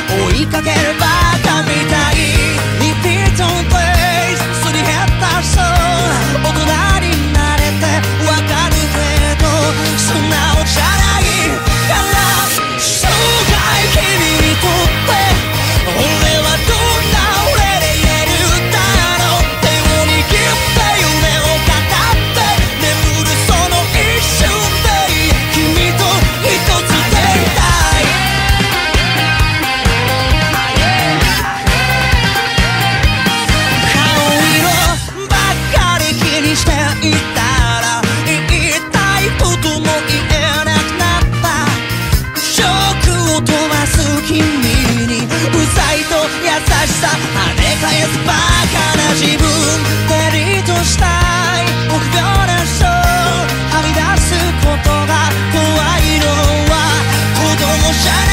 追いかけるバカみたいリピートプレイスすり減ったそう大人になれてわかるけど素直じゃないから生涯君にとって俺はどんな俺で言えるだろう手を握って夢を語って眠るその一瞬で君と一つでいたい顔色ばっかり気にしていたら言いたいことも言えなくなったショックを飛ばす君にうざいと優しさ跳ね返すバカな自分デリートしたい臆病な人はみ出すことが怖いのは子供じゃ